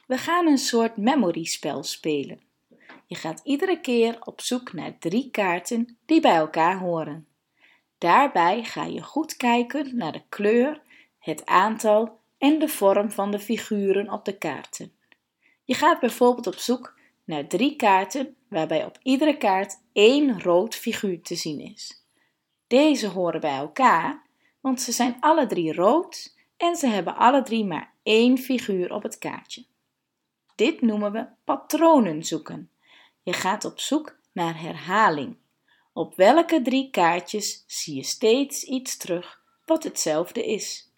We gaan een soort memory-spel spelen. Je gaat iedere keer op zoek naar 3 kaarten die bij elkaar horen. Daarbij ga je goed kijken naar de kleur, het aantal en de vorm van de figuren op de kaarten. Je gaat bijvoorbeeld op zoek naar 3 kaarten waarbij op iedere kaart 1 rood figuur te zien is. Deze horen bij elkaar, want ze zijn alle 3 rood en ze hebben alle 3 maar 1 figuur op het kaartje. Dit noemen we patronen zoeken. Je gaat op zoek naar herhaling. Op welke 3 kaartjes zie je steeds iets terug wat hetzelfde is?